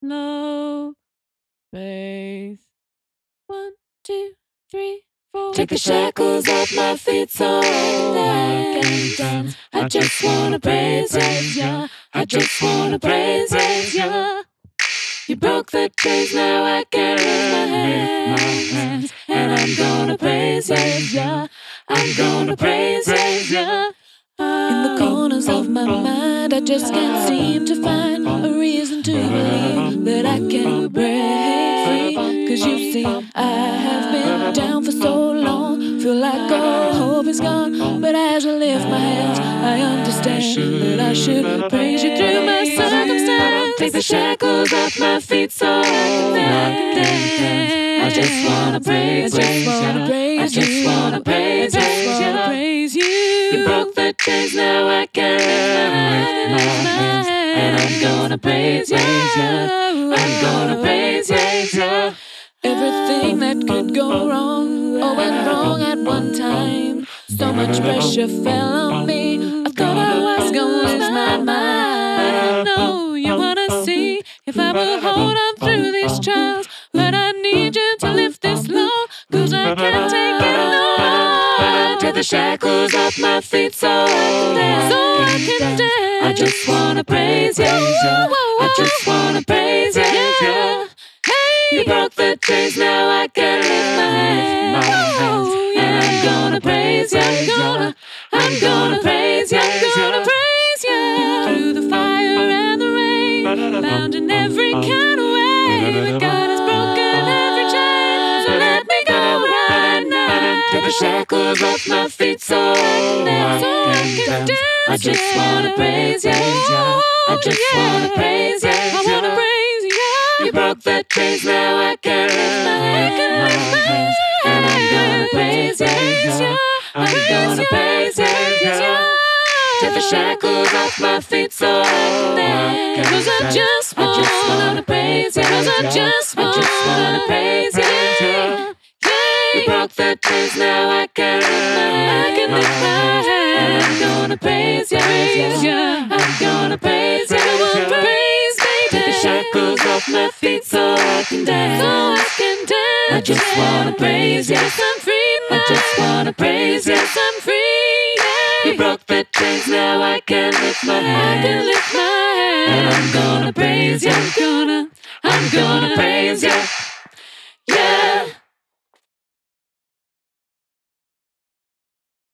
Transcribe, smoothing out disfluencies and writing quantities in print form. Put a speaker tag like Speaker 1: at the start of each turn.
Speaker 1: no space. 1, 2, 3, 4.
Speaker 2: Take the shackles off my feet so I can dance. I just wanna praise ya. I just wanna praise ya. You broke the chains, now I can lift my hands. And I'm gonna praise ya. I'm gonna praise ya.
Speaker 1: In the corners of my mind, I just can't seem to find a reason to believe that I can break free. 'Cause you see, I have been down for so long, feel like all hope is gone. But as I lift my hands, I understand that I should praise you through my circumstance.
Speaker 2: Take the shackles off my feet so I can dance. I just wanna praise you. I just wanna praise you. You broke the chains, now I can lift my hands. And I'm gonna praise you. I'm gonna praise you.
Speaker 1: Everything that could go wrong, all went wrong at one time. So much pressure fell on me, I thought I was gonna lose my mind. I know you wanna see if I will hold on through these trials, but I need you to lift this load, 'cause I can't take it no more.
Speaker 2: Take the shackles off my feet so I can dance. I just wanna praise you. I just wanna praise you. You broke the chains, now I can lift my hands. And I'm gonna praise you. I'm gonna praise you.
Speaker 1: Through the fire and the rain, bound in every kind of way, but God has broken every chain, so let me go right now.
Speaker 2: Take the shackles off my feet so I can dance. I just wanna praise you. I just wanna praise you.
Speaker 1: I wanna praise you.
Speaker 2: You broke the chains, now I can lift my hands. And I'm gonna praise you. I'm gonna praise you. Take the shackles off my feet so I can
Speaker 1: 'Cause I just wanna praise you. 'Cause I just wanna praise you.
Speaker 2: You broke the chains, now I can lift my hands. And I'm gonna praise you. I'm gonna praise you. Take the shackles off my feet so I can dance. I just wanna praise you.
Speaker 1: I'm free now.
Speaker 2: I just wanna praise you.